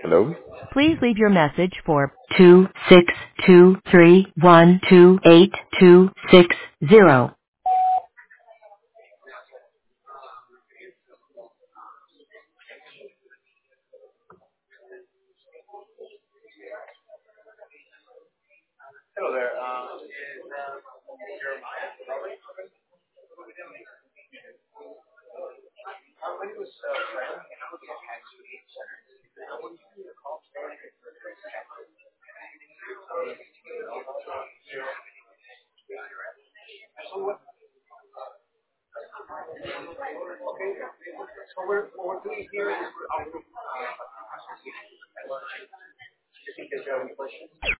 Hello? Please leave your message for 2623128260. Hello there. My name is Fred. And I'm looking at Tax Relief Center. And I want to give you a call today. So what? Okay. So what we're doing here is we're offering. I think there's any questions.